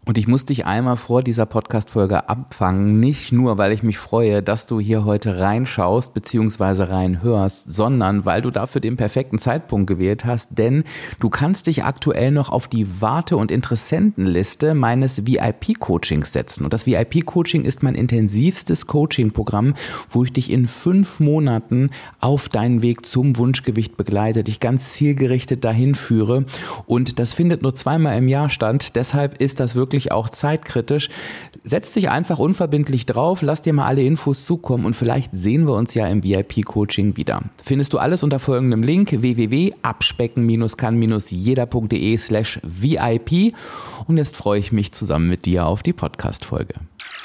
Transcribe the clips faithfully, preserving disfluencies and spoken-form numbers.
Und ich muss dich einmal vor dieser Podcast-Folge abfangen, nicht nur, weil ich mich freue, dass du hier heute reinschaust bzw. reinhörst, sondern weil du dafür den perfekten Zeitpunkt gewählt hast, denn du kannst dich aktuell noch auf die Warte- und Interessentenliste meines V I P-Coachings setzen. Und das V I P-Coaching ist mein intensivstes Coaching-Programm, wo ich dich in fünf Monaten auf deinen Weg zum Wunschgewicht begleite, dich ganz zielgerichtet dahin führe. Und das findet nur zweimal im Jahr statt, deshalb ist das wirklich auch zeitkritisch. Setz dich einfach unverbindlich drauf, lass dir mal alle Infos zukommen und vielleicht sehen wir uns ja im V I P-Coaching wieder. Findest du alles unter folgendem Link w w w punkt abspecken kann jeder punkt de slash V I P und jetzt freue ich mich zusammen mit dir auf die Podcast-Folge.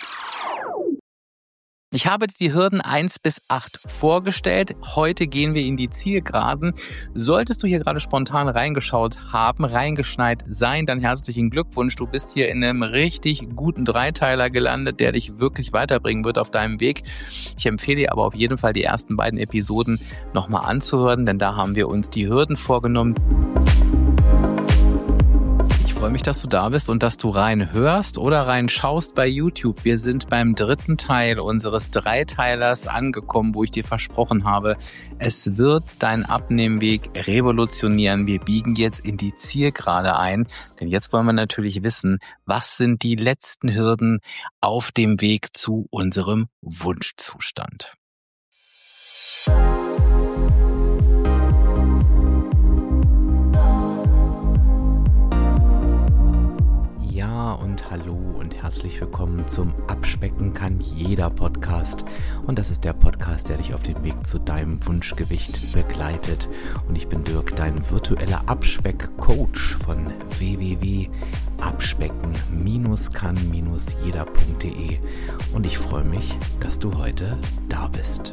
Ich habe die Hürden eins bis acht vorgestellt. Heute gehen wir in die Zielgeraden. Solltest du hier gerade spontan reingeschaut haben, reingeschneit sein, dann herzlichen Glückwunsch. Du bist hier in einem richtig guten Dreiteiler gelandet, der dich wirklich weiterbringen wird auf deinem Weg. Ich empfehle dir aber auf jeden Fall, die ersten beiden Episoden nochmal anzuhören, denn da haben wir uns die Hürden vorgenommen. Ich freue mich, dass du da bist und dass du reinhörst oder reinschaust bei YouTube. Wir sind beim dritten Teil unseres Dreiteilers angekommen, wo ich dir versprochen habe, es wird deinen Abnehmweg revolutionieren. Wir biegen jetzt in die Zielgerade ein, denn jetzt wollen wir natürlich wissen, was sind die letzten Hürden auf dem Weg zu unserem Wunschzustand. Ja und hallo und herzlich willkommen zum Abspecken kann jeder Podcast. Und das ist der Podcast, der dich auf den Weg zu deinem Wunschgewicht begleitet. Und ich bin Dirk, dein virtueller Abspeck-Coach von w w w punkt abspecken kann jeder punkt de. Und ich freue mich, dass du heute da bist.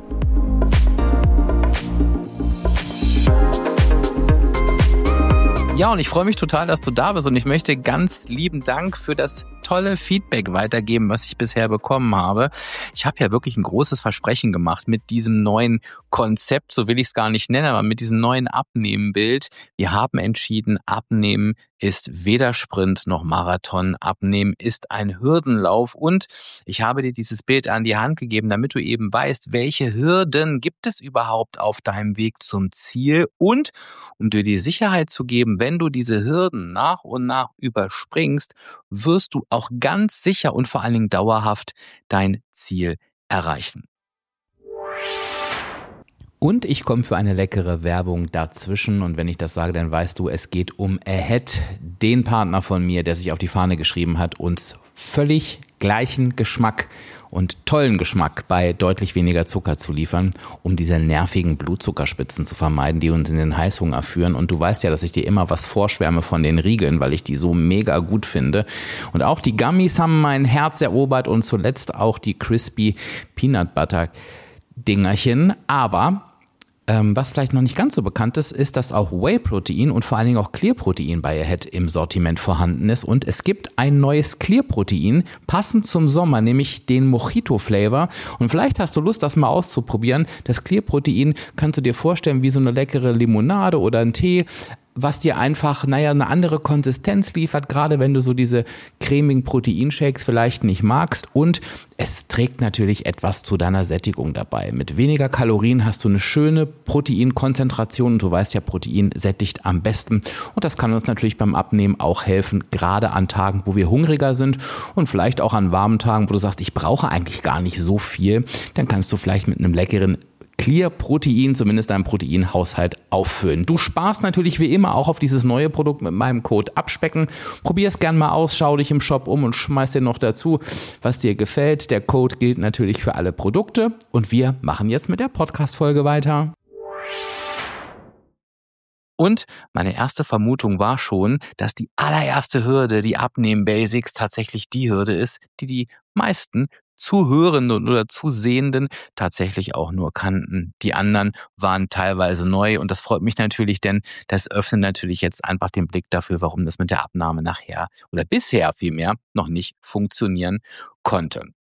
Ja, und ich freue mich total, dass du da bist und ich möchte ganz lieben Dank für das tolle Feedback weitergeben, was ich bisher bekommen habe. Ich habe ja wirklich ein großes Versprechen gemacht mit diesem neuen Konzept, so will ich es gar nicht nennen, aber mit diesem neuen Abnehmenbild. Wir haben entschieden, Abnehmen ist weder Sprint noch Marathon. Abnehmen ist ein Hürdenlauf und ich habe dir dieses Bild an die Hand gegeben, damit du eben weißt, welche Hürden gibt es überhaupt auf deinem Weg zum Ziel und um dir die Sicherheit zu geben, wenn du diese Hürden nach und nach überspringst, wirst du auch ganz sicher und vor allen Dingen dauerhaft dein Ziel erreichen. Und ich komme für eine leckere Werbung dazwischen und wenn ich das sage, dann weißt du, es geht um Ahead, den Partner von mir, der sich auf die Fahne geschrieben hat, uns völlig gleichen Geschmack und tollen Geschmack bei deutlich weniger Zucker zu liefern, um diese nervigen Blutzuckerspitzen zu vermeiden, die uns in den Heißhunger führen. Und du weißt ja, dass ich dir immer was vorschwärme von den Riegeln, weil ich die so mega gut finde. Und auch die Gummies haben mein Herz erobert und zuletzt auch die Crispy Peanut Butter Dingerchen. Aber Ähm, was vielleicht noch nicht ganz so bekannt ist, ist, dass auch Whey-Protein und vor allen Dingen auch Clear-Protein bei Ahead im Sortiment vorhanden ist. Und es gibt ein neues Clear-Protein, passend zum Sommer, nämlich den Mojito-Flavor. Und vielleicht hast du Lust, das mal auszuprobieren. Das Clear-Protein kannst du dir vorstellen wie so eine leckere Limonade oder ein Tee, was dir einfach, naja, eine andere Konsistenz liefert, gerade wenn du so diese cremigen Proteinshakes vielleicht nicht magst. Und es trägt natürlich etwas zu deiner Sättigung dabei. Mit weniger Kalorien hast du eine schöne Proteinkonzentration und du weißt ja, Protein sättigt am besten. Und das kann uns natürlich beim Abnehmen auch helfen, gerade an Tagen, wo wir hungriger sind und vielleicht auch an warmen Tagen, wo du sagst, ich brauche eigentlich gar nicht so viel. Dann kannst du vielleicht mit einem leckeren Clear-Protein, zumindest deinen Proteinhaushalt auffüllen. Du sparst natürlich wie immer auch auf dieses neue Produkt mit meinem Code Abspecken. Probier es gern mal aus, schau dich im Shop um und schmeiß dir noch dazu, was dir gefällt. Der Code gilt natürlich für alle Produkte und wir machen jetzt mit der Podcast-Folge weiter. Und meine erste Vermutung war schon, dass die allererste Hürde, die Abnehmen-Basics, tatsächlich die Hürde ist, die die meisten Zuhörenden oder Zusehenden tatsächlich auch nur kannten. Die anderen waren teilweise neu und das freut mich natürlich, denn das öffnet natürlich jetzt einfach den Blick dafür, warum das mit der Abnahme nachher oder bisher vielmehr noch nicht funktionieren konnte.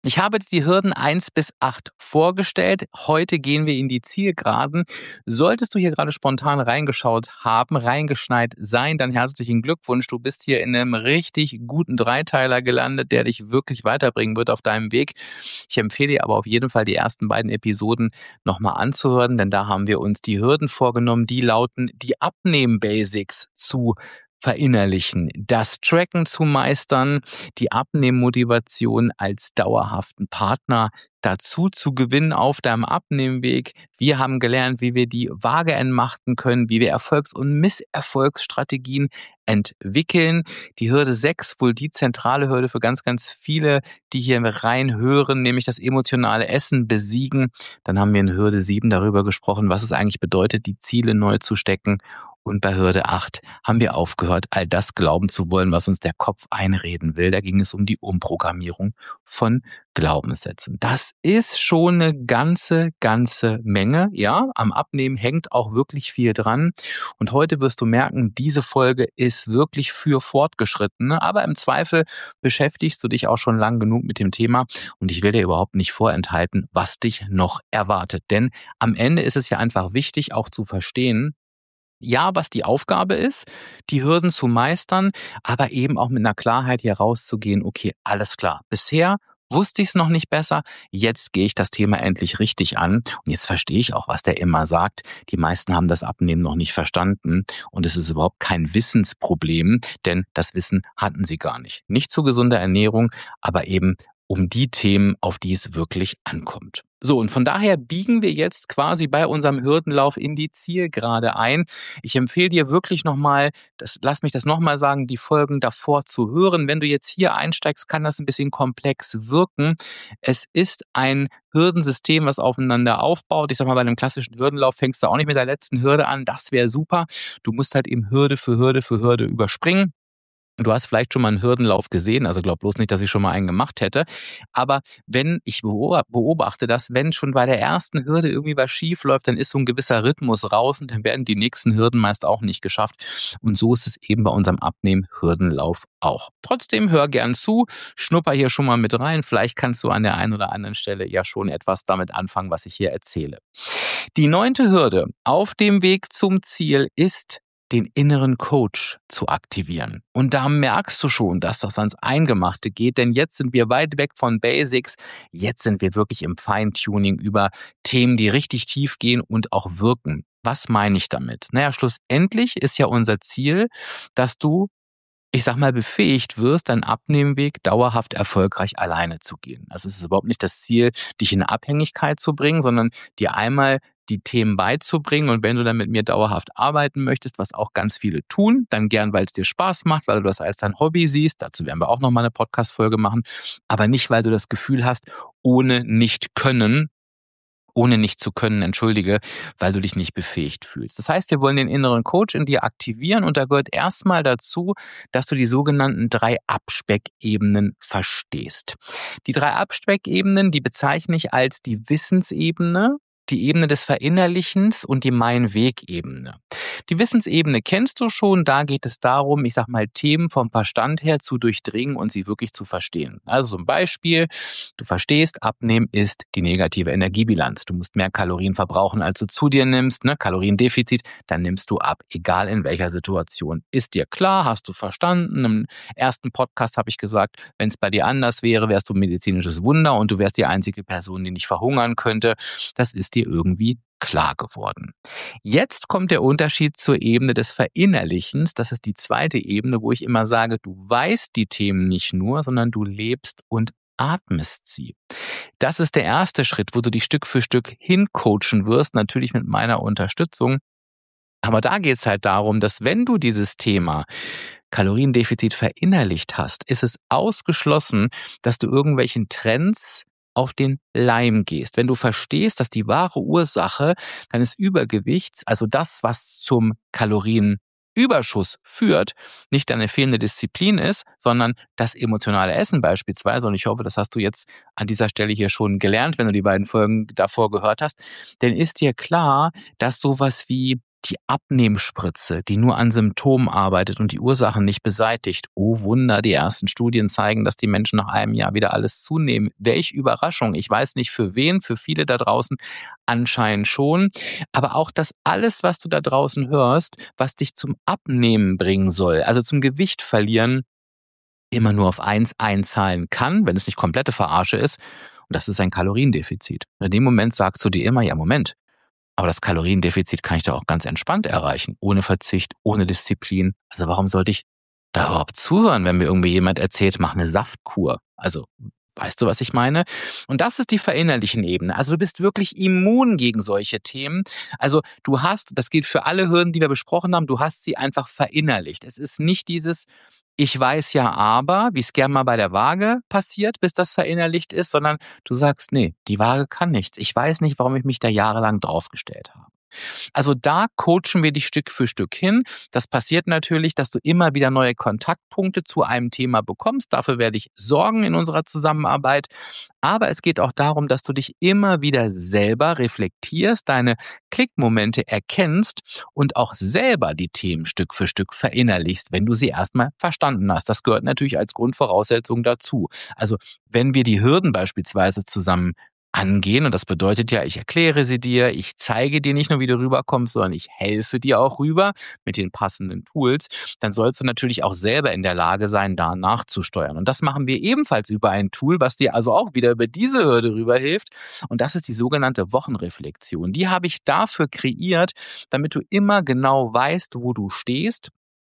Ich habe die Hürden eins bis acht vorgestellt. Heute gehen wir in die Zielgeraden. Solltest du hier gerade spontan reingeschaut haben, reingeschneit sein, dann herzlichen Glückwunsch. Du bist hier in einem richtig guten Dreiteiler gelandet, der dich wirklich weiterbringen wird auf deinem Weg. Ich empfehle dir aber auf jeden Fall, die ersten beiden Episoden nochmal anzuhören, denn da haben wir uns die Hürden vorgenommen, die lauten, die Abnehmen-Basics zu verinnerlichen, das Tracken zu meistern, die Abnehmmotivation als dauerhaften Partner dazu zu gewinnen auf deinem Abnehmweg. Wir haben gelernt, wie wir die Waage entmachten können, wie wir Erfolgs- und Misserfolgsstrategien entwickeln. Die Hürde sechs, wohl die zentrale Hürde für ganz, ganz viele, die hier reinhören, nämlich das emotionale Essen besiegen. Dann haben wir in Hürde sieben darüber gesprochen, was es eigentlich bedeutet, die Ziele neu zu stecken. Und bei Hürde acht haben wir aufgehört, all das glauben zu wollen, was uns der Kopf einreden will. Da ging es um die Umprogrammierung von Glaubenssätzen. Das ist schon eine ganze, ganze Menge. Ja, am Abnehmen hängt auch wirklich viel dran. Und heute wirst du merken, diese Folge ist wirklich für Fortgeschrittene. Aber im Zweifel beschäftigst du dich auch schon lang genug mit dem Thema. Und ich will dir überhaupt nicht vorenthalten, was dich noch erwartet. Denn am Ende ist es ja einfach wichtig, auch zu verstehen, ja, was die Aufgabe ist, die Hürden zu meistern, aber eben auch mit einer Klarheit hier rauszugehen, okay, alles klar. Bisher wusste ich es noch nicht besser, jetzt gehe ich das Thema endlich richtig an. Und jetzt verstehe ich auch, was der immer sagt. Die meisten haben das Abnehmen noch nicht verstanden und es ist überhaupt kein Wissensproblem, denn das Wissen hatten sie gar nicht. Nicht zu gesunder Ernährung, aber eben um die Themen, auf die es wirklich ankommt. So, und von daher biegen wir jetzt quasi bei unserem Hürdenlauf in die Zielgerade ein. Ich empfehle dir wirklich nochmal, das, lass mich das nochmal sagen, die Folgen davor zu hören. Wenn du jetzt hier einsteigst, kann das ein bisschen komplex wirken. Es ist ein Hürdensystem, was aufeinander aufbaut. Ich sag mal, bei einem klassischen Hürdenlauf fängst du auch nicht mit der letzten Hürde an. Das wäre super. Du musst halt eben Hürde für Hürde für Hürde überspringen. Du hast vielleicht schon mal einen Hürdenlauf gesehen, also glaub bloß nicht, dass ich schon mal einen gemacht hätte. Aber wenn, ich beobachte das, wenn schon bei der ersten Hürde irgendwie was schief läuft, dann ist so ein gewisser Rhythmus raus und dann werden die nächsten Hürden meist auch nicht geschafft. Und so ist es eben bei unserem Abnehmen-Hürdenlauf auch. Trotzdem hör gern zu, schnupper hier schon mal mit rein. Vielleicht kannst du an der einen oder anderen Stelle ja schon etwas damit anfangen, was ich hier erzähle. Die neunte Hürde auf dem Weg zum Ziel ist, den inneren Coach zu aktivieren. Und da merkst du schon, dass das ans Eingemachte geht, denn jetzt sind wir weit weg von Basics. Jetzt sind wir wirklich im Feintuning über Themen, die richtig tief gehen und auch wirken. Was meine ich damit? Naja, schlussendlich ist ja unser Ziel, dass du, ich sag mal, befähigt wirst, deinen Abnehmweg dauerhaft erfolgreich alleine zu gehen. Also es ist überhaupt nicht das Ziel, dich in eine Abhängigkeit zu bringen, sondern dir einmal die Themen beizubringen. Und wenn du dann mit mir dauerhaft arbeiten möchtest, was auch ganz viele tun, dann gern, weil es dir Spaß macht, weil du das als dein Hobby siehst. Dazu werden wir auch nochmal eine Podcast-Folge machen. Aber nicht, weil du das Gefühl hast, ohne nicht können, ohne nicht zu können, entschuldige, weil du dich nicht befähigt fühlst. Das heißt, wir wollen den inneren Coach in dir aktivieren und da gehört erstmal dazu, dass du die sogenannten drei Abspeckebenen verstehst. Die drei Abspeckebenen, die bezeichne ich als die Wissensebene, die Ebene des Verinnerlichens und die Mein-Weg-Ebene. Die Wissensebene kennst du schon, da geht es darum, ich sag mal, Themen vom Verstand her zu durchdringen und sie wirklich zu verstehen. Also zum Beispiel, du verstehst, Abnehmen ist die negative Energiebilanz. Du musst mehr Kalorien verbrauchen, als du zu dir nimmst, ne? Kaloriendefizit, dann nimmst du ab, egal in welcher Situation. Ist dir klar, hast du verstanden? Im ersten Podcast habe ich gesagt, wenn es bei dir anders wäre, wärst du ein medizinisches Wunder und du wärst die einzige Person, die nicht verhungern könnte. Das ist dir irgendwie klar geworden. Jetzt kommt der Unterschied zur Ebene des Verinnerlichens. Das ist die zweite Ebene, wo ich immer sage, du weißt die Themen nicht nur, sondern du lebst und atmest sie. Das ist der erste Schritt, wo du dich Stück für Stück hincoachen wirst, natürlich mit meiner Unterstützung. Aber da geht es halt darum, dass wenn du dieses Thema Kaloriendefizit verinnerlicht hast, ist es ausgeschlossen, dass du irgendwelchen Trends auf den Leim gehst. Wenn du verstehst, dass die wahre Ursache deines Übergewichts, also das, was zum Kalorienüberschuss führt, nicht deine fehlende Disziplin ist, sondern das emotionale Essen beispielsweise. Und ich hoffe, das hast du jetzt an dieser Stelle hier schon gelernt, wenn du die beiden Folgen davor gehört hast. Denn ist dir klar, dass sowas wie die Abnehmspritze, die nur an Symptomen arbeitet und die Ursachen nicht beseitigt. Oh Wunder, die ersten Studien zeigen, dass die Menschen nach einem Jahr wieder alles zunehmen. Welch Überraschung. Ich weiß nicht für wen, für viele da draußen anscheinend schon. Aber auch das alles, was du da draußen hörst, was dich zum Abnehmen bringen soll, also zum Gewicht verlieren, immer nur auf eins einzahlen kann, wenn es nicht komplette Verarsche ist. Und das ist ein Kaloriendefizit. In dem Moment sagst du dir immer, ja Moment, aber das Kaloriendefizit kann ich doch auch ganz entspannt erreichen, ohne Verzicht, ohne Disziplin. Also warum sollte ich da überhaupt zuhören, wenn mir irgendwie jemand erzählt, mach eine Saftkur? Also weißt du, was ich meine? Und das ist die verinnerlichen Ebene. Also du bist wirklich immun gegen solche Themen. Also du hast, das gilt für alle Hürden, die wir besprochen haben, du hast sie einfach verinnerlicht. Es ist nicht dieses ich weiß ja aber, wie es gern mal bei der Waage passiert, bis das verinnerlicht ist, sondern du sagst, nee, die Waage kann nichts. Ich weiß nicht, warum ich mich da jahrelang draufgestellt habe. Also da coachen wir dich Stück für Stück hin. Das passiert natürlich, dass du immer wieder neue Kontaktpunkte zu einem Thema bekommst. Dafür werde ich sorgen in unserer Zusammenarbeit. Aber es geht auch darum, dass du dich immer wieder selber reflektierst, deine Klickmomente erkennst und auch selber die Themen Stück für Stück verinnerlichst, wenn du sie erstmal verstanden hast. Das gehört natürlich als Grundvoraussetzung dazu. Also wenn wir die Hürden beispielsweise zusammen angehen. Und das bedeutet ja, ich erkläre sie dir, ich zeige dir nicht nur, wie du rüberkommst, sondern ich helfe dir auch rüber mit den passenden Tools. Dann sollst du natürlich auch selber in der Lage sein, da nachzusteuern. Und das machen wir ebenfalls über ein Tool, was dir also auch wieder über diese Hürde rüber hilft. Und das ist die sogenannte Wochenreflexion. Die habe ich dafür kreiert, damit du immer genau weißt, wo du stehst,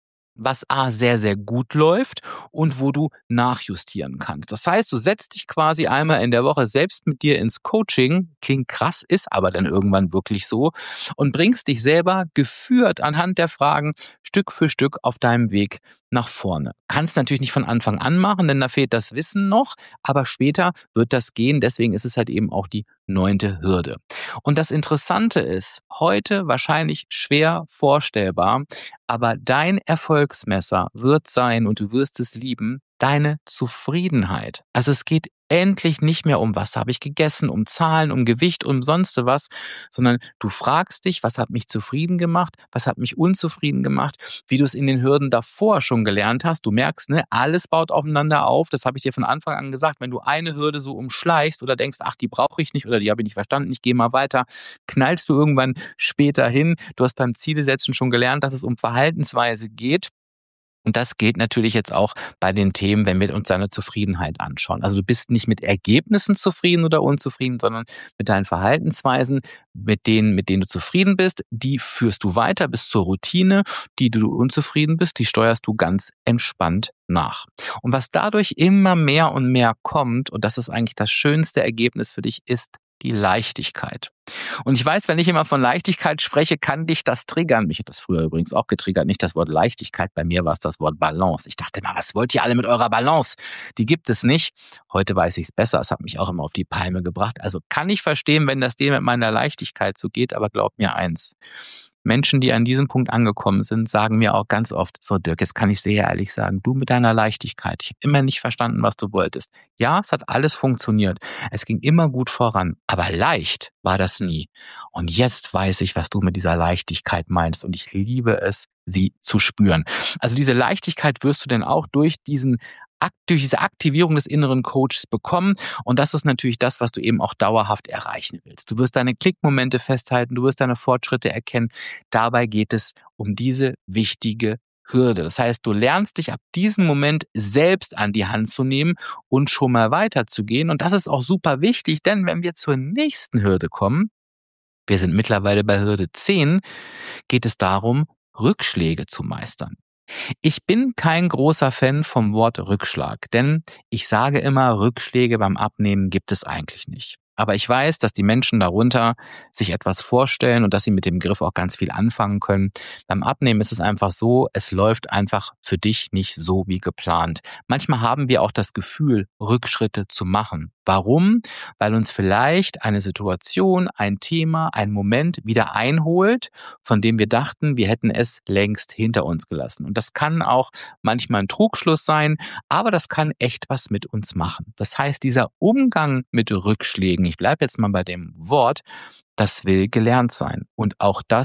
was A sehr, sehr gut läuft und wo du nachjustieren kannst. Das heißt, du setzt dich quasi einmal in der Woche selbst mit dir ins Coaching, klingt krass, ist aber dann irgendwann wirklich so, und bringst dich selber geführt anhand der Fragen Stück für Stück auf deinem Weg nach vorne. Kannst natürlich nicht von Anfang an machen, denn da fehlt das Wissen noch, aber später wird das gehen, deswegen ist es halt eben auch die neunte Hürde. Und das Interessante ist, heute wahrscheinlich schwer vorstellbar, aber dein Erfolgsmesser wird sein, und du wirst es lieben, deine Zufriedenheit. Also es geht endlich nicht mehr um, was habe ich gegessen, um Zahlen, um Gewicht, um sonst was, sondern du fragst dich, was hat mich zufrieden gemacht, was hat mich unzufrieden gemacht, wie du es in den Hürden davor schon gelernt hast. Du merkst, ne, alles baut aufeinander auf. Das habe ich dir von Anfang an gesagt. Wenn du eine Hürde so umschleichst oder denkst, ach, die brauche ich nicht oder die habe ich nicht verstanden, ich gehe mal weiter, knallst du irgendwann später hin. Du hast beim Zielesetzen schon gelernt, dass es um Verhaltensweise geht. Und das gilt natürlich jetzt auch bei den Themen, wenn wir uns deine Zufriedenheit anschauen. Also du bist nicht mit Ergebnissen zufrieden oder unzufrieden, sondern mit deinen Verhaltensweisen, mit denen, mit denen du zufrieden bist. Die führst du weiter bis zur Routine. Die, die du unzufrieden bist, die steuerst du ganz entspannt nach. Und was dadurch immer mehr und mehr kommt, und das ist eigentlich das schönste Ergebnis für dich, ist die Leichtigkeit. Und ich weiß, wenn ich immer von Leichtigkeit spreche, kann dich das triggern. Mich hat das früher übrigens auch getriggert. Nicht das Wort Leichtigkeit, bei mir war es das Wort Balance. Ich dachte mal, was wollt ihr alle mit eurer Balance? Die gibt es nicht. Heute weiß ich es besser. Es hat mich auch immer auf die Palme gebracht. Also kann ich verstehen, wenn das dir mit meiner Leichtigkeit so geht, aber glaub mir eins. Menschen, die an diesem Punkt angekommen sind, sagen mir auch ganz oft, so Dirk, jetzt kann ich sehr ehrlich sagen, du mit deiner Leichtigkeit, ich habe immer nicht verstanden, was du wolltest. Ja, es hat alles funktioniert, es ging immer gut voran, aber leicht war das nie. Und jetzt weiß ich, was du mit dieser Leichtigkeit meinst, und ich liebe es, sie zu spüren. Also diese Leichtigkeit wirst du denn auch durch diesen durch diese Aktivierung des inneren Coaches bekommen. Und das ist natürlich das, was du eben auch dauerhaft erreichen willst. Du wirst deine Klickmomente festhalten, du wirst deine Fortschritte erkennen. Dabei geht es um diese wichtige Hürde. Das heißt, du lernst dich ab diesem Moment selbst an die Hand zu nehmen und schon mal weiterzugehen. Und das ist auch super wichtig, denn wenn wir zur nächsten Hürde kommen, wir sind mittlerweile bei Hürde zehn, geht es darum, Rückschläge zu meistern. Ich bin kein großer Fan vom Wort Rückschlag, denn ich sage immer, Rückschläge beim Abnehmen gibt es eigentlich nicht. Aber ich weiß, dass die Menschen darunter sich etwas vorstellen und dass sie mit dem Begriff auch ganz viel anfangen können. Beim Abnehmen ist es einfach so, es läuft einfach für dich nicht so wie geplant. Manchmal haben wir auch das Gefühl, Rückschritte zu machen. Warum? Weil uns vielleicht eine Situation, ein Thema, ein Moment wieder einholt, von dem wir dachten, wir hätten es längst hinter uns gelassen. Und das kann auch manchmal ein Trugschluss sein, aber das kann echt was mit uns machen. Das heißt, dieser Umgang mit Rückschlägen, ich bleibe jetzt mal bei dem Wort, das will gelernt sein. Und auch das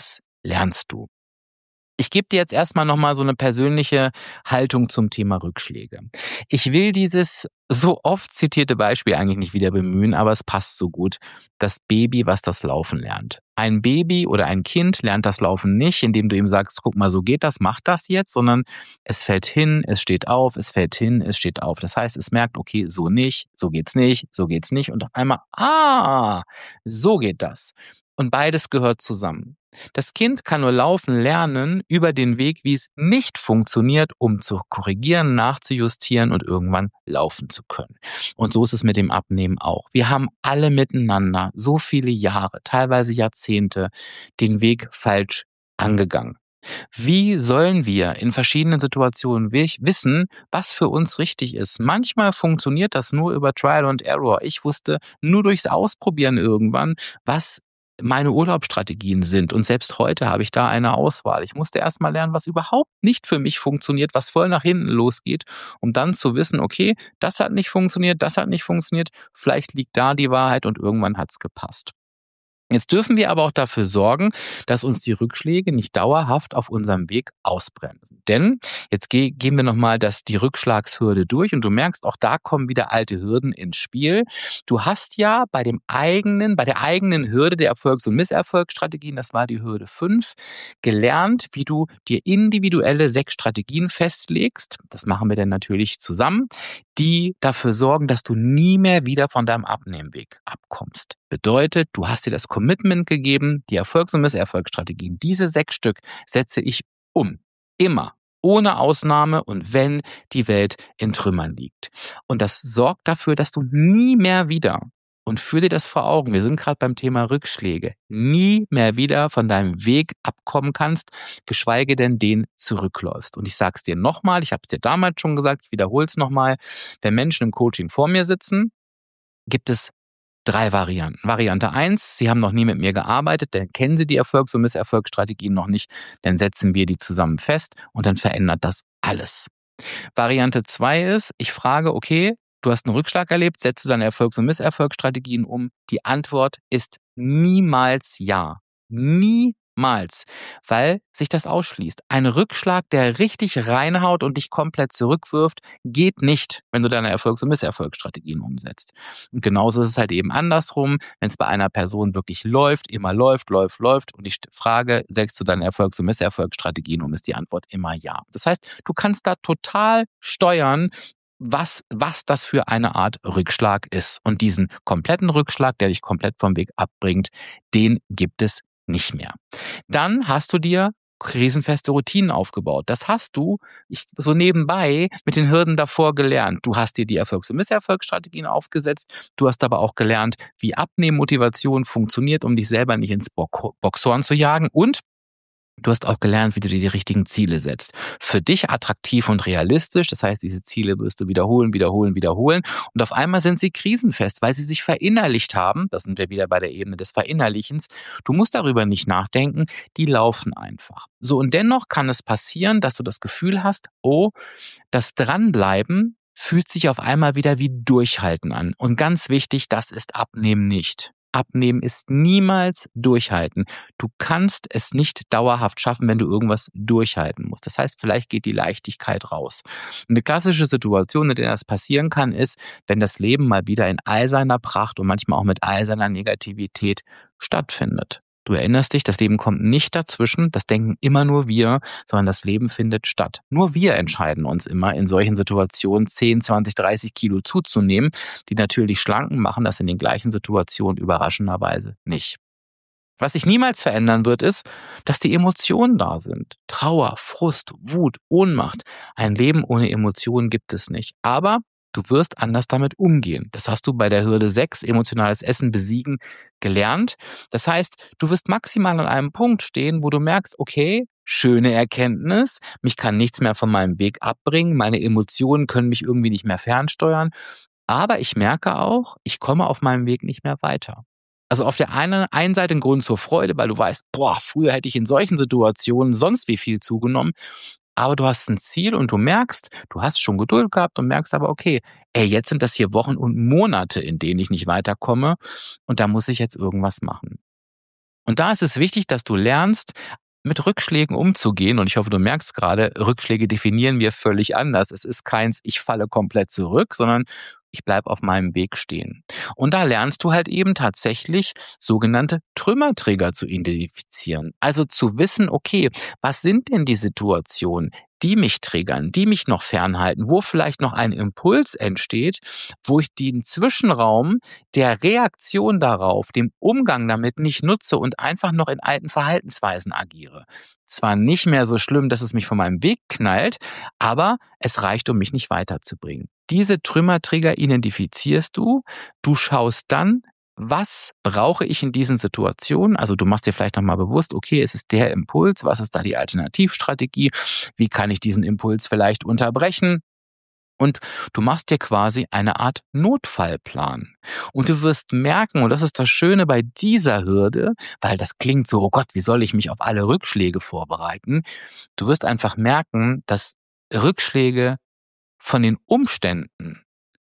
lernst du? Ich gebe dir jetzt erstmal nochmal so eine persönliche Haltung zum Thema Rückschläge. Ich will dieses so oft zitierte Beispiel eigentlich nicht wieder bemühen, aber es passt so gut. Das Baby, was das Laufen lernt. Ein Baby oder ein Kind lernt das Laufen nicht, indem du ihm sagst, guck mal, so geht das, mach das jetzt, sondern es fällt hin, es steht auf, es fällt hin, es steht auf. Das heißt, es merkt, okay, so nicht, so geht's nicht, so geht's nicht und auf einmal, ah, so geht das. Und beides gehört zusammen. Das Kind kann nur laufen lernen über den Weg, wie es nicht funktioniert, um zu korrigieren, nachzujustieren und irgendwann laufen zu können. Und so ist es mit dem Abnehmen auch. Wir haben alle miteinander so viele Jahre, teilweise Jahrzehnte, den Weg falsch angegangen. Wie sollen wir in verschiedenen Situationen wissen, was für uns richtig ist? Manchmal funktioniert das nur über Trial and Error. Ich wusste nur durchs Ausprobieren irgendwann, was meine Urlaubsstrategien sind. Und selbst heute habe ich da eine Auswahl. Ich musste erst mal lernen, was überhaupt nicht für mich funktioniert, was voll nach hinten losgeht, um dann zu wissen, okay, das hat nicht funktioniert, das hat nicht funktioniert, vielleicht liegt da die Wahrheit und irgendwann hat's gepasst. Jetzt dürfen wir aber auch dafür sorgen, dass uns die Rückschläge nicht dauerhaft auf unserem Weg ausbremsen. Denn jetzt ge- gehen wir nochmal das, die Rückschlagshürde durch und du merkst, auch da kommen wieder alte Hürden ins Spiel. Du hast ja bei dem eigenen, bei der eigenen Hürde der Erfolgs- und Misserfolgsstrategien, das war die Hürde fünf, gelernt, wie du dir individuelle sechs Strategien festlegst. Das machen wir dann natürlich zusammen, die dafür sorgen, dass du nie mehr wieder von deinem Abnehmweg abkommst. Bedeutet, du hast dir das Commitment gegeben, die Erfolgs- und Misserfolgsstrategien, diese sechs Stück setze ich um. Immer. Ohne Ausnahme und wenn die Welt in Trümmern liegt. Und das sorgt dafür, dass du nie mehr wieder, und führ dir das vor Augen, wir sind gerade beim Thema Rückschläge, nie mehr wieder von deinem Weg abkommen kannst, geschweige denn den zurückläufst. Und ich sage es dir nochmal, ich habe es dir damals schon gesagt, ich wiederhole es nochmal, wenn Menschen im Coaching vor mir sitzen, gibt es drei Varianten. Variante eins, sie haben noch nie mit mir gearbeitet, dann kennen sie die Erfolgs- und Misserfolgsstrategien noch nicht, dann setzen wir die zusammen fest und dann verändert das alles. Variante zwei ist, ich frage, okay, du hast einen Rückschlag erlebt, setzt du deine Erfolgs- und Misserfolgsstrategien um? Die Antwort ist niemals ja. Niemals. Weil sich das ausschließt. Ein Rückschlag, der richtig reinhaut und dich komplett zurückwirft, geht nicht, wenn du deine Erfolgs- und Misserfolgsstrategien umsetzt. Und genauso ist es halt eben andersrum, wenn es bei einer Person wirklich läuft, immer läuft, läuft, läuft und ich frage, setzt du deine Erfolgs- und Misserfolgsstrategien um, ist die Antwort immer ja. Das heißt, du kannst da total steuern, was, was das für eine Art Rückschlag ist. Und diesen kompletten Rückschlag, der dich komplett vom Weg abbringt, den gibt es nicht mehr. Dann hast du dir krisenfeste Routinen aufgebaut. Das hast du ich, so nebenbei mit den Hürden davor gelernt. Du hast dir die Erfolgs- und Misserfolgsstrategien aufgesetzt. Du hast aber auch gelernt, wie Abnehmmotivation funktioniert, um dich selber nicht ins Boxhorn zu jagen. Und du hast auch gelernt, wie du dir die richtigen Ziele setzt. Für dich attraktiv und realistisch. Das heißt, diese Ziele wirst du wiederholen, wiederholen, wiederholen. Und auf einmal sind sie krisenfest, weil sie sich verinnerlicht haben. Das sind wir wieder bei der Ebene des Verinnerlichens. Du musst darüber nicht nachdenken. Die laufen einfach. So, und dennoch kann es passieren, dass du das Gefühl hast, oh, das Dranbleiben fühlt sich auf einmal wieder wie Durchhalten an. Und ganz wichtig, das ist Abnehmen nicht. Abnehmen ist niemals durchhalten. Du kannst es nicht dauerhaft schaffen, wenn du irgendwas durchhalten musst. Das heißt, vielleicht geht die Leichtigkeit raus. Eine klassische Situation, in der das passieren kann, ist, wenn das Leben mal wieder in all seiner Pracht und manchmal auch mit all seiner Negativität stattfindet. Du erinnerst dich, das Leben kommt nicht dazwischen, das denken immer nur wir, sondern das Leben findet statt. Nur wir entscheiden uns immer, in solchen Situationen zehn, zwanzig, dreißig Kilo zuzunehmen, die natürlich schlanken machen, das in den gleichen Situationen überraschenderweise nicht. Was sich niemals verändern wird, ist, dass die Emotionen da sind. Trauer, Frust, Wut, Ohnmacht. Ein Leben ohne Emotionen gibt es nicht. Aber du wirst anders damit umgehen. Das hast du bei der Hürde sechs, emotionales Essen besiegen, gelernt. Das heißt, du wirst maximal an einem Punkt stehen, wo du merkst, okay, schöne Erkenntnis, mich kann nichts mehr von meinem Weg abbringen, meine Emotionen können mich irgendwie nicht mehr fernsteuern. Aber ich merke auch, ich komme auf meinem Weg nicht mehr weiter. Also auf der einen, einen Seite ein Grund zur Freude, weil du weißt, boah, früher hätte ich in solchen Situationen sonst wie viel zugenommen. Aber du hast ein Ziel und du merkst, du hast schon Geduld gehabt und merkst aber, okay, ey, jetzt sind das hier Wochen und Monate, in denen ich nicht weiterkomme und da muss ich jetzt irgendwas machen. Und da ist es wichtig, dass du lernst, mit Rückschlägen umzugehen. Und ich hoffe, du merkst gerade, Rückschläge definieren wir völlig anders. Es ist keins, ich falle komplett zurück, sondern ich bleibe auf meinem Weg stehen. Und da lernst du halt eben tatsächlich sogenannte Trümmerträger zu identifizieren. Also zu wissen, okay, was sind denn die Situationen, die mich triggern, die mich noch fernhalten, wo vielleicht noch ein Impuls entsteht, wo ich den Zwischenraum der Reaktion darauf, dem Umgang damit nicht nutze und einfach noch in alten Verhaltensweisen agiere. Zwar nicht mehr so schlimm, dass es mich von meinem Weg knallt, aber es reicht, um mich nicht weiterzubringen. Diese Trümmerträger identifizierst du, du schaust dann, was brauche ich in diesen Situationen? Also du machst dir vielleicht nochmal bewusst, okay, es ist der Impuls, was ist da die Alternativstrategie? Wie kann ich diesen Impuls vielleicht unterbrechen? Und du machst dir quasi eine Art Notfallplan. Und du wirst merken, und das ist das Schöne bei dieser Hürde, weil das klingt so, oh Gott, wie soll ich mich auf alle Rückschläge vorbereiten? Du wirst einfach merken, dass Rückschläge von den Umständen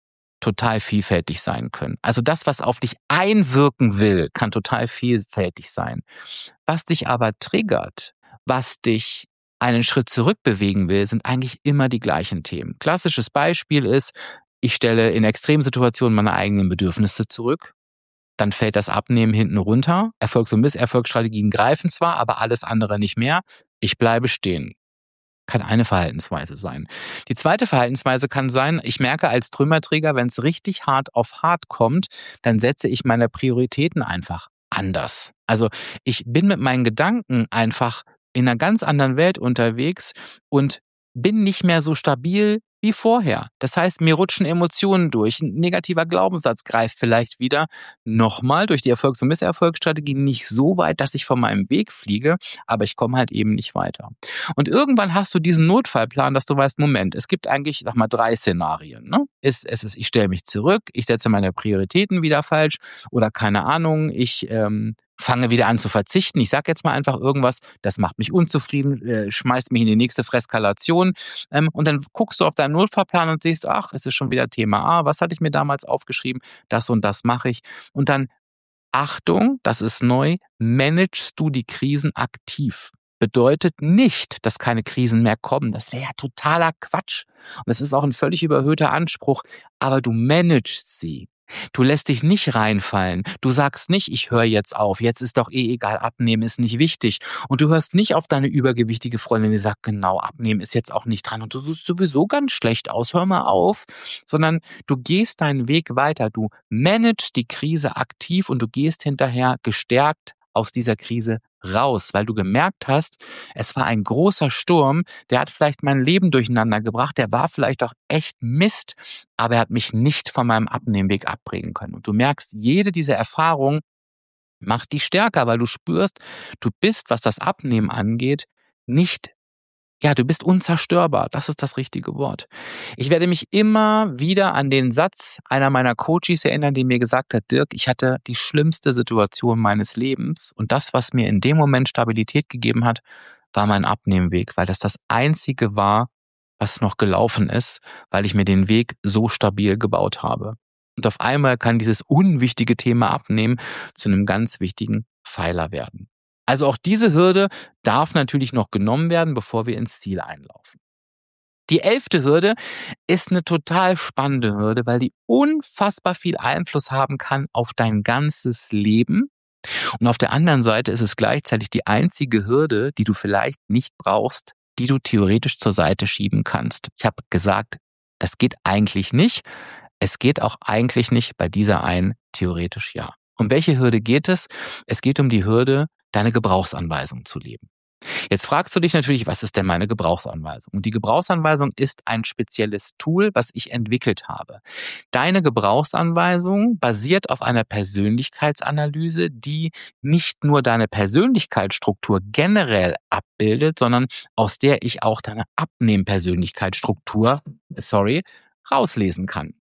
total vielfältig sein können. Also das, was auf dich einwirken will, kann total vielfältig sein. Was dich aber triggert, was dich einen Schritt zurück bewegen will, sind eigentlich immer die gleichen Themen. Klassisches Beispiel ist, ich stelle in Extremsituationen meine eigenen Bedürfnisse zurück. Dann fällt das Abnehmen hinten runter. Erfolgs- und Misserfolgsstrategien greifen zwar, aber alles andere nicht mehr. Ich bleibe stehen. Kann eine Verhaltensweise sein. Die zweite Verhaltensweise kann sein, ich merke als Trümmerträger, wenn es richtig hart auf hart kommt, dann setze ich meine Prioritäten einfach anders. Also ich bin mit meinen Gedanken einfach in einer ganz anderen Welt unterwegs und bin nicht mehr so stabil wie vorher. Das heißt, mir rutschen Emotionen durch. Ein negativer Glaubenssatz greift vielleicht wieder nochmal durch die Erfolgs- und Misserfolgsstrategie nicht so weit, dass ich von meinem Weg fliege, aber ich komme halt eben nicht weiter. Und irgendwann hast du diesen Notfallplan, dass du weißt, Moment, es gibt eigentlich, sag mal, drei Szenarien. Ne? Es, es ist, ich stelle mich zurück, ich setze meine Prioritäten wieder falsch oder keine Ahnung, ich ähm, fange wieder an zu verzichten. Ich sage jetzt mal einfach irgendwas, das macht mich unzufrieden, äh, schmeißt mich in die nächste Freskalation. Ähm, und dann guckst du auf deinen Notfallplan und siehst, ach, es ist schon wieder Thema A. Was hatte ich mir damals aufgeschrieben? Das und das mache ich. Und dann, Achtung, das ist neu, managst du die Krisen aktiv. Bedeutet nicht, dass keine Krisen mehr kommen. Das wäre ja totaler Quatsch. Und das ist auch ein völlig überhöhter Anspruch. Aber du managst sie. Du lässt dich nicht reinfallen. Du sagst nicht, ich höre jetzt auf. Jetzt ist doch eh egal, abnehmen ist nicht wichtig. Und du hörst nicht auf deine übergewichtige Freundin, die sagt, genau, abnehmen ist jetzt auch nicht dran. Und du siehst sowieso ganz schlecht aus, hör mal auf. Sondern du gehst deinen Weg weiter. Du managst die Krise aktiv und du gehst hinterher gestärkt aus dieser Krise raus, weil du gemerkt hast, es war ein großer Sturm, der hat vielleicht mein Leben durcheinander gebracht, der war vielleicht auch echt Mist, aber er hat mich nicht von meinem Abnehmweg abbringen können. Und du merkst, jede dieser Erfahrungen macht dich stärker, weil du spürst, du bist, was das Abnehmen angeht, nicht Ja, du bist unzerstörbar. Das ist das richtige Wort. Ich werde mich immer wieder an den Satz einer meiner Coaches erinnern, die mir gesagt hat, Dirk, ich hatte die schlimmste Situation meines Lebens und das, was mir in dem Moment Stabilität gegeben hat, war mein Abnehmweg, weil das das Einzige war, was noch gelaufen ist, weil ich mir den Weg so stabil gebaut habe. Und auf einmal kann dieses unwichtige Thema Abnehmen zu einem ganz wichtigen Pfeiler werden. Also auch diese Hürde darf natürlich noch genommen werden, bevor wir ins Ziel einlaufen. Die elfte Hürde ist eine total spannende Hürde, weil die unfassbar viel Einfluss haben kann auf dein ganzes Leben. Und auf der anderen Seite ist es gleichzeitig die einzige Hürde, die du vielleicht nicht brauchst, die du theoretisch zur Seite schieben kannst. Ich habe gesagt, das geht eigentlich nicht. Es geht auch eigentlich nicht bei dieser einen theoretisch ja. Um welche Hürde geht es? Es geht um die Hürde, deine Gebrauchsanweisung zu leben. Jetzt fragst du dich natürlich, was ist denn meine Gebrauchsanweisung? Und die Gebrauchsanweisung ist ein spezielles Tool, was ich entwickelt habe. Deine Gebrauchsanweisung basiert auf einer Persönlichkeitsanalyse, die nicht nur deine Persönlichkeitsstruktur generell abbildet, sondern aus der ich auch deine Abnehmen-Persönlichkeitsstruktur, sorry, rauslesen kann.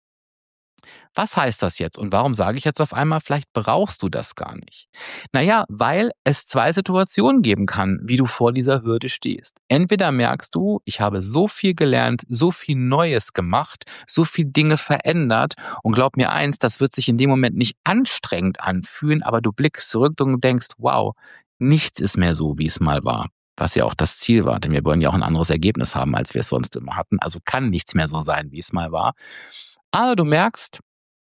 Was heißt das jetzt und warum sage ich jetzt auf einmal, vielleicht brauchst du das gar nicht? Naja, weil es zwei Situationen geben kann, wie du vor dieser Hürde stehst. Entweder merkst du, ich habe so viel gelernt, so viel Neues gemacht, so viel Dinge verändert und glaub mir eins, das wird sich in dem Moment nicht anstrengend anfühlen, aber du blickst zurück und denkst, wow, nichts ist mehr so, wie es mal war. was ja auch das Ziel war, denn wir wollen ja auch ein anderes Ergebnis haben, als wir es sonst immer hatten. Also kann nichts mehr so sein, wie es mal war. Aber du merkst,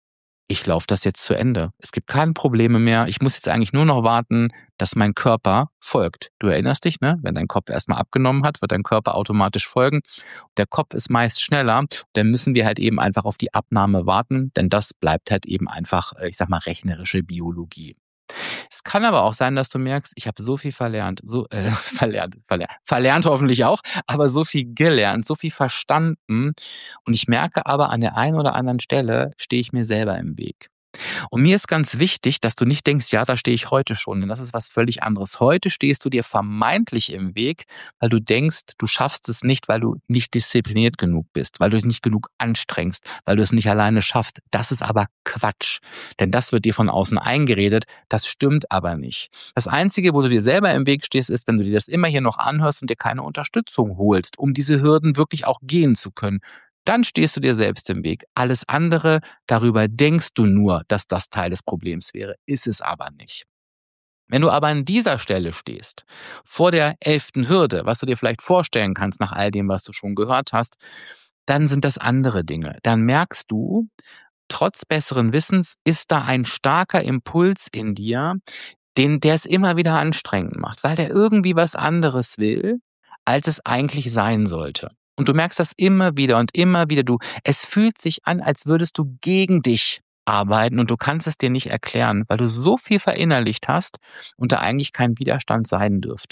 ich laufe das jetzt zu Ende. Es gibt keine Probleme mehr. Ich muss jetzt eigentlich nur noch warten, dass mein Körper folgt. Du erinnerst dich, ne? Wenn dein Kopf erstmal abgenommen hat, wird dein Körper automatisch folgen. Der Kopf ist meist schneller. Dann müssen wir halt eben einfach auf die Abnahme warten, denn das bleibt halt eben einfach, ich sag mal, rechnerische Biologie. Es kann aber auch sein, dass du merkst, ich habe so viel verlernt, so äh, verlernt, verlernt, verlernt hoffentlich auch, aber so viel gelernt, so viel verstanden und ich merke aber an der einen oder anderen Stelle stehe ich mir selber im Weg. Und mir ist ganz wichtig, dass du nicht denkst, ja, da stehe ich heute schon, denn das ist was völlig anderes. Heute stehst du dir vermeintlich im Weg, weil du denkst, du schaffst es nicht, weil du nicht diszipliniert genug bist, weil du dich nicht genug anstrengst, weil du es nicht alleine schaffst. Das ist aber Quatsch, denn das wird dir von außen eingeredet, das stimmt aber nicht. Das Einzige, wo du dir selber im Weg stehst, ist, wenn du dir das immer hier noch anhörst und dir keine Unterstützung holst, um diese Hürden wirklich auch gehen zu können. Dann stehst du dir selbst im Weg. Alles andere, darüber denkst du nur, dass das Teil des Problems wäre, ist es aber nicht. Wenn du aber an dieser Stelle stehst, vor der elften Hürde, was du dir vielleicht vorstellen kannst nach all dem, was du schon gehört hast, dann sind das andere Dinge. Dann merkst du, trotz besseren Wissens ist da ein starker Impuls in dir, den, der es immer wieder anstrengend macht, weil der irgendwie was anderes will, als es eigentlich sein sollte. Und du merkst das immer wieder und immer wieder. Du, es fühlt sich an, als würdest du gegen dich arbeiten und du kannst es dir nicht erklären, weil du so viel verinnerlicht hast und da eigentlich kein Widerstand sein dürfte.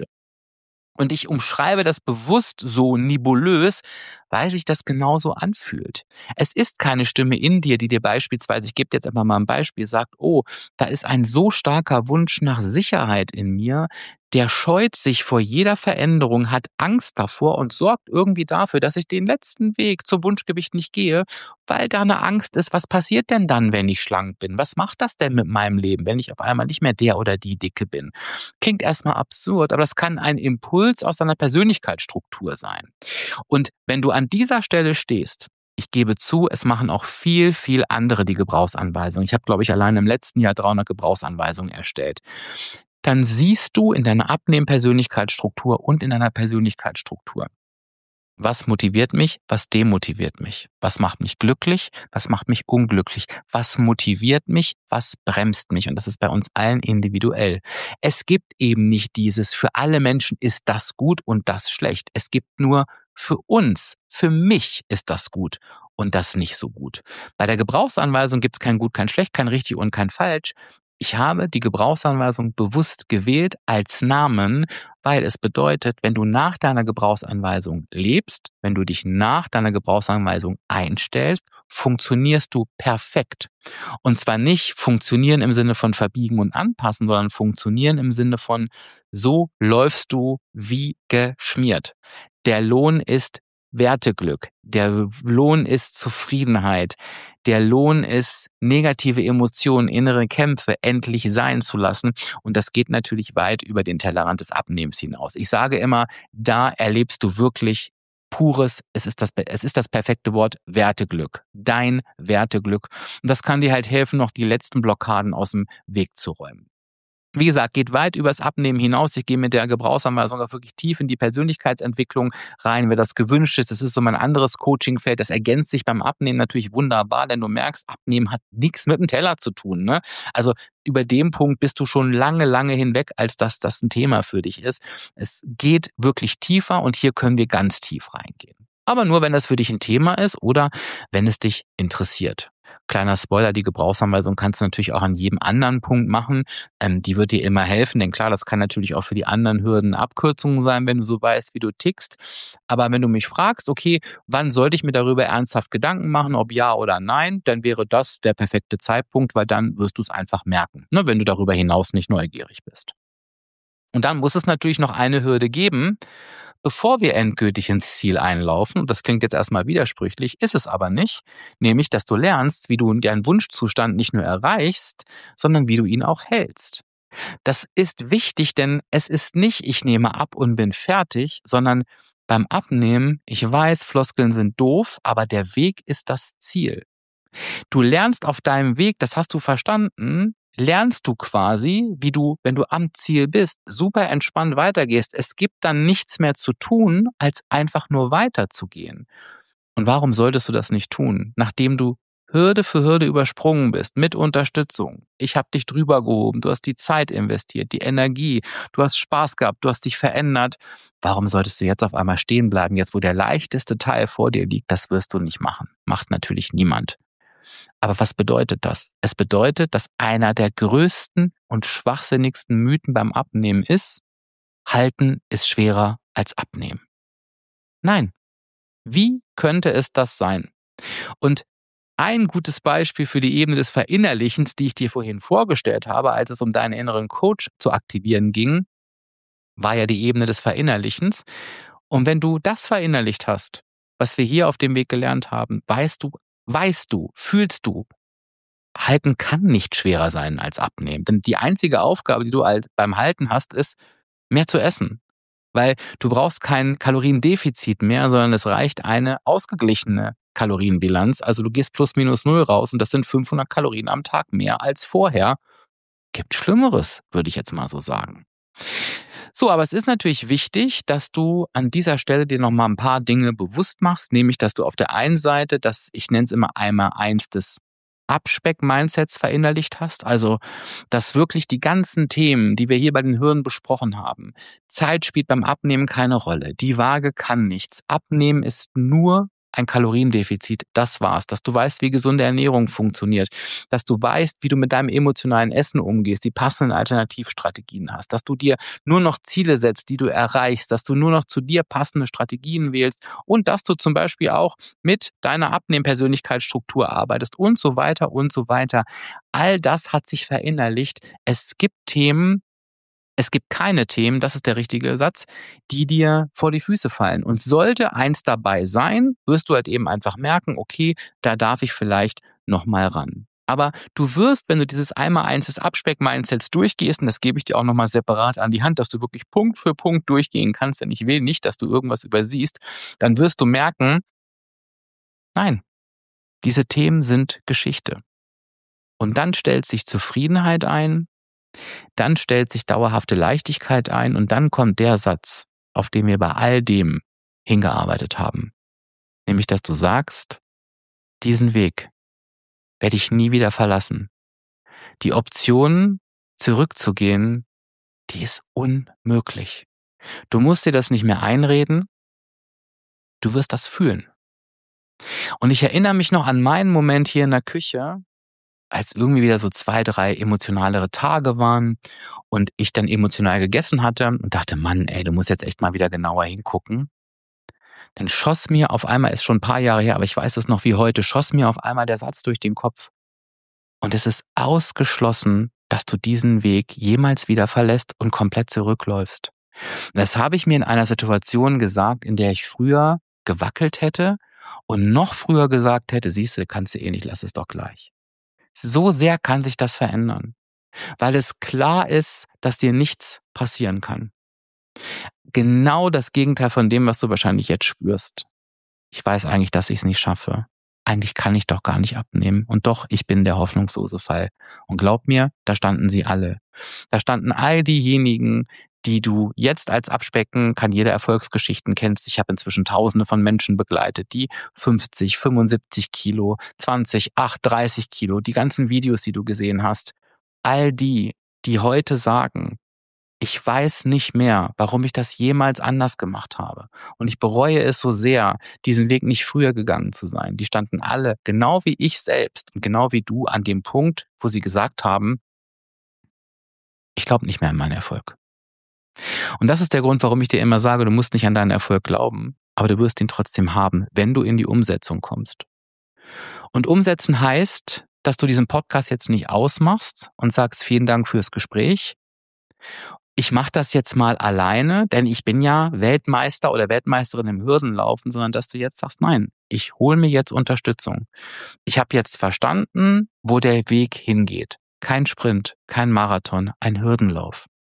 Und ich umschreibe das bewusst so nebulös, weil sich das genauso anfühlt. Es ist keine Stimme in dir, die dir beispielsweise, ich gebe dir jetzt einfach mal ein Beispiel, sagt, oh, da ist ein so starker Wunsch nach Sicherheit in mir, der scheut sich vor jeder Veränderung, hat Angst davor und sorgt irgendwie dafür, dass ich den letzten Weg zum Wunschgewicht nicht gehe, weil da eine Angst ist, was passiert denn dann, wenn ich schlank bin? Was macht das denn mit meinem Leben, wenn ich auf einmal nicht mehr der oder die Dicke bin? Klingt erstmal absurd, aber das kann ein Impuls aus deiner Persönlichkeitsstruktur sein. Und wenn du an dieser Stelle stehst, ich gebe zu, es machen auch viel, viel andere die Gebrauchsanweisungen. Ich habe, glaube ich, allein im letzten Jahr dreihundert Gebrauchsanweisungen erstellt. Dann siehst du in deiner Abnehmen-Persönlichkeitsstruktur und in deiner Persönlichkeitsstruktur, was motiviert mich, was demotiviert mich, was macht mich glücklich, was macht mich unglücklich, was motiviert mich, was bremst mich. Und das ist bei uns allen individuell. Es gibt eben nicht dieses, für alle Menschen ist das gut und das schlecht. Es gibt nur für uns, für mich ist das gut und das nicht so gut. Bei der Gebrauchsanweisung gibt es kein gut, kein schlecht, kein richtig und kein falsch. Ich habe die Gebrauchsanweisung bewusst gewählt als Namen, weil es bedeutet, wenn du nach deiner Gebrauchsanweisung lebst, wenn du dich nach deiner Gebrauchsanweisung einstellst, funktionierst du perfekt. Und zwar nicht funktionieren im Sinne von verbiegen und anpassen, sondern funktionieren im Sinne von, so läufst du wie geschmiert. Der Lohn ist Werteglück. Der Lohn ist Zufriedenheit. Der Lohn ist negative Emotionen, innere Kämpfe endlich sein zu lassen. Und das geht natürlich weit über den Tellerrand des Abnehmens hinaus. Ich sage immer, da erlebst du wirklich pures, es ist das, es ist das perfekte Wort, Werteglück. Dein Werteglück. Und das kann dir halt helfen, noch die letzten Blockaden aus dem Weg zu räumen. Wie gesagt, geht weit übers Abnehmen hinaus. Ich gehe mit der Gebrauchsanweisung auch wirklich tief in die Persönlichkeitsentwicklung rein, wer das gewünscht ist. Das ist so mein anderes Coachingfeld. Das ergänzt sich beim Abnehmen natürlich wunderbar, denn du merkst, Abnehmen hat nichts mit dem Teller zu tun, ne? Also über den Punkt bist du schon lange, lange hinweg, als dass das ein Thema für dich ist. Es geht wirklich tiefer und hier können wir ganz tief reingehen. Aber nur, wenn das für dich ein Thema ist oder wenn es dich interessiert. Kleiner Spoiler, die Gebrauchsanweisung kannst du natürlich auch an jedem anderen Punkt machen. Ähm, die wird dir immer helfen, denn klar, das kann natürlich auch für die anderen Hürden Abkürzungen sein, wenn du so weißt, wie du tickst. Aber wenn du mich fragst, okay, wann sollte ich mir darüber ernsthaft Gedanken machen, ob ja oder nein, dann wäre das der perfekte Zeitpunkt, weil dann wirst du es einfach merken, ne, wenn du darüber hinaus nicht neugierig bist. Und dann muss es natürlich noch eine Hürde geben, bevor wir endgültig ins Ziel einlaufen, und das klingt jetzt erstmal widersprüchlich, ist es aber nicht, nämlich, dass du lernst, wie du deinen Wunschzustand nicht nur erreichst, sondern wie du ihn auch hältst. Das ist wichtig, denn es ist nicht, ich nehme ab und bin fertig, sondern beim Abnehmen, ich weiß, Floskeln sind doof, aber der Weg ist das Ziel. Du lernst auf deinem Weg, das hast du verstanden, lernst du quasi, wie du, wenn du am Ziel bist, super entspannt weitergehst. Es gibt dann nichts mehr zu tun, als einfach nur weiterzugehen. Und warum solltest du das nicht tun, nachdem du Hürde für Hürde übersprungen bist, mit Unterstützung? Ich habe dich drüber gehoben, du hast die Zeit investiert, die Energie, du hast Spaß gehabt, du hast dich verändert. Warum solltest du jetzt auf einmal stehen bleiben, jetzt wo der leichteste Teil vor dir liegt? Das wirst du nicht machen. Macht natürlich niemand. Aber was bedeutet das? Es bedeutet, dass einer der größten und schwachsinnigsten Mythen beim Abnehmen ist, halten ist schwerer als abnehmen. Nein. Wie könnte es das sein? Und ein gutes Beispiel für die Ebene des Verinnerlichens, die ich dir vorhin vorgestellt habe, als es um deinen inneren Coach zu aktivieren ging, war ja die Ebene des Verinnerlichens. Und wenn du das verinnerlicht hast, was wir hier auf dem Weg gelernt haben, weißt du, weißt du, fühlst du, halten kann nicht schwerer sein als abnehmen. Denn die einzige Aufgabe, die du beim Halten hast, ist, mehr zu essen. Weil du brauchst kein Kaloriendefizit mehr, sondern es reicht eine ausgeglichene Kalorienbilanz. Also du gehst plus minus null raus und das sind fünfhundert Kalorien am Tag mehr als vorher. Gibt Schlimmeres, würde ich jetzt mal so sagen. So, aber es ist natürlich wichtig, dass du an dieser Stelle dir nochmal ein paar Dinge bewusst machst, nämlich, dass du auf der einen Seite das, ich nenne es immer einmal eins des Abspeck-Mindsets verinnerlicht hast, also dass wirklich die ganzen Themen, die wir hier bei den Hürden besprochen haben, Zeit spielt beim Abnehmen keine Rolle, die Waage kann nichts, Abnehmen ist nur ein Kaloriendefizit, das war's, dass du weißt, wie gesunde Ernährung funktioniert, dass du weißt, wie du mit deinem emotionalen Essen umgehst, die passenden Alternativstrategien hast, dass du dir nur noch Ziele setzt, die du erreichst, dass du nur noch zu dir passende Strategien wählst und dass du zum Beispiel auch mit deiner Abnehmen-Persönlichkeitsstruktur arbeitest und so weiter und so weiter. All das hat sich verinnerlicht. Es gibt Themen, Es gibt keine Themen, das ist der richtige Satz, die dir vor die Füße fallen. Und sollte eins dabei sein, wirst du halt eben einfach merken, okay, da darf ich vielleicht nochmal ran. Aber du wirst, wenn du dieses Einmal-Eins des Abspeck-Mindsets durchgehst, und das gebe ich dir auch nochmal separat an die Hand, dass du wirklich Punkt für Punkt durchgehen kannst, denn ich will nicht, dass du irgendwas übersiehst, dann wirst du merken, nein, diese Themen sind Geschichte. Und dann stellt sich Zufriedenheit ein, dann stellt sich dauerhafte Leichtigkeit ein und dann kommt der Satz, auf den wir bei all dem hingearbeitet haben. Nämlich, dass du sagst, diesen Weg werde ich nie wieder verlassen. Die Option, zurückzugehen, die ist unmöglich. Du musst dir das nicht mehr einreden, du wirst das fühlen. Und ich erinnere mich noch an meinen Moment hier in der Küche, als irgendwie wieder so zwei, drei emotionalere Tage waren und ich dann emotional gegessen hatte und dachte, Mann, ey, du musst jetzt echt mal wieder genauer hingucken. Dann schoss mir auf einmal, ist schon ein paar Jahre her, aber ich weiß es noch wie heute, schoss mir auf einmal der Satz durch den Kopf. Und es ist ausgeschlossen, dass du diesen Weg jemals wieder verlässt und komplett zurückläufst. Das habe ich mir in einer Situation gesagt, in der ich früher gewackelt hätte und noch früher gesagt hätte, siehst du, kannst du eh nicht, lass es doch gleich. So sehr kann sich das verändern, weil es klar ist, dass dir nichts passieren kann. Genau das Gegenteil von dem, was du wahrscheinlich jetzt spürst. Ich weiß eigentlich, dass ich es nicht schaffe. Eigentlich kann ich doch gar nicht abnehmen. Und doch, ich bin der hoffnungslose Fall. Und glaub mir, da standen sie alle. Da standen all diejenigen, die du jetzt als Abspecken, kann jeder Erfolgsgeschichten kennst. Ich habe inzwischen Tausende von Menschen begleitet, die fünfzig, fünfundsiebzig Kilo, zwanzig, acht, dreißig Kilo, die ganzen Videos, die du gesehen hast. All die, die heute sagen, ich weiß nicht mehr, warum ich das jemals anders gemacht habe. Und ich bereue es so sehr, diesen Weg nicht früher gegangen zu sein. Die standen alle, genau wie ich selbst und genau wie du, an dem Punkt, wo sie gesagt haben, ich glaube nicht mehr an meinen Erfolg. Und das ist der Grund, warum ich dir immer sage, du musst nicht an deinen Erfolg glauben, aber du wirst ihn trotzdem haben, wenn du in die Umsetzung kommst. Und umsetzen heißt, dass du diesen Podcast jetzt nicht ausmachst und sagst, vielen Dank fürs Gespräch. Ich mache das jetzt mal alleine, denn ich bin ja Weltmeister oder Weltmeisterin im Hürdenlaufen, sondern dass du jetzt sagst, nein, ich hole mir jetzt Unterstützung. Ich habe jetzt verstanden, wo der Weg hingeht. Kein Sprint, kein Marathon, ein Hürdenlauf.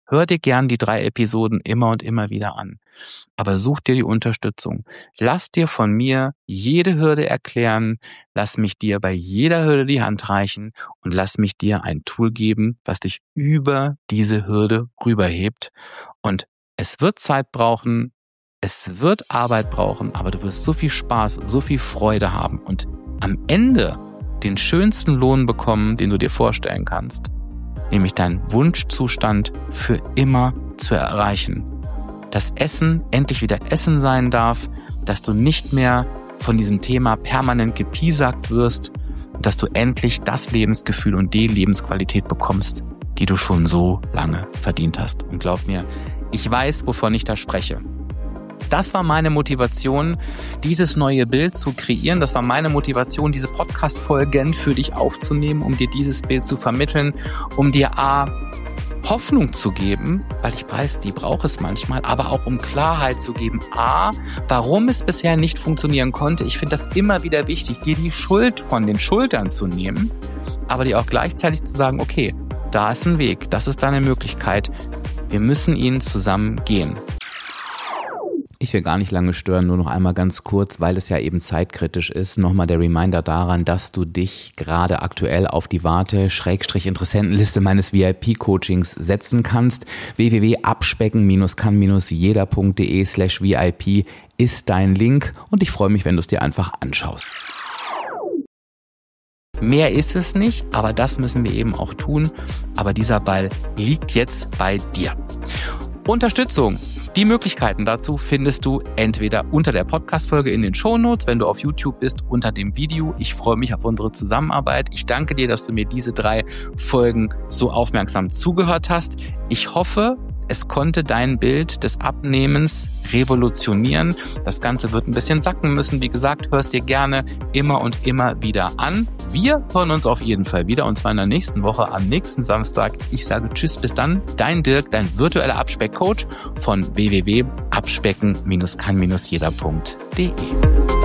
Hör dir gern die drei Episoden immer und immer wieder an. Aber such dir die Unterstützung. Lass dir von mir jede Hürde erklären. Lass mich dir bei jeder Hürde die Hand reichen und lass mich dir ein Tool geben, was dich über diese Hürde rüberhebt. Und es wird Zeit brauchen, es wird Arbeit brauchen, aber du wirst so viel Spaß, so viel Freude haben und am Ende den schönsten Lohn bekommen, den du dir vorstellen kannst. Nämlich deinen Wunschzustand für immer zu erreichen. Dass Essen endlich wieder Essen sein darf, dass du nicht mehr von diesem Thema permanent gepiesackt wirst und dass du endlich das Lebensgefühl und die Lebensqualität bekommst, die du schon so lange verdient hast. Und glaub mir, ich weiß, wovon ich da spreche. Das war meine Motivation, dieses neue Bild zu kreieren. Das war meine Motivation, diese Podcast-Folgen für dich aufzunehmen, um dir dieses Bild zu vermitteln, um dir A, Hoffnung zu geben, weil ich weiß, die braucht es manchmal, aber auch um Klarheit zu geben. A, warum es bisher nicht funktionieren konnte. Ich finde das immer wieder wichtig, dir die Schuld von den Schultern zu nehmen, aber dir auch gleichzeitig zu sagen, okay, da ist ein Weg, das ist deine Möglichkeit. Wir müssen ihn zusammen gehen. Ich will gar nicht lange stören, nur noch einmal ganz kurz, weil es ja eben zeitkritisch ist, nochmal der Reminder daran, dass du dich gerade aktuell auf die Warte-Interessentenliste meines V I P-Coachings setzen kannst. w w w punkt abspecken kann jeder punkt de slash V I P ist dein Link und ich freue mich, wenn du es dir einfach anschaust. Mehr ist es nicht, aber das müssen wir eben auch tun. Aber dieser Ball liegt jetzt bei dir. Unterstützung. Die Möglichkeiten dazu findest du entweder unter der Podcast-Folge in den Shownotes, wenn du auf YouTube bist, unter dem Video. Ich freue mich auf unsere Zusammenarbeit. Ich danke dir, dass du mir diese drei Folgen so aufmerksam zugehört hast. Ich hoffe, es konnte dein Bild des Abnehmens revolutionieren. Das Ganze wird ein bisschen sacken müssen. Wie gesagt, hörst dir gerne immer und immer wieder an. Wir hören uns auf jeden Fall wieder und zwar in der nächsten Woche am nächsten Samstag. Ich sage Tschüss, bis dann. Dein Dirk, dein virtueller Abspeck-Coach von w w w punkt abspecken kann jeder punkt de.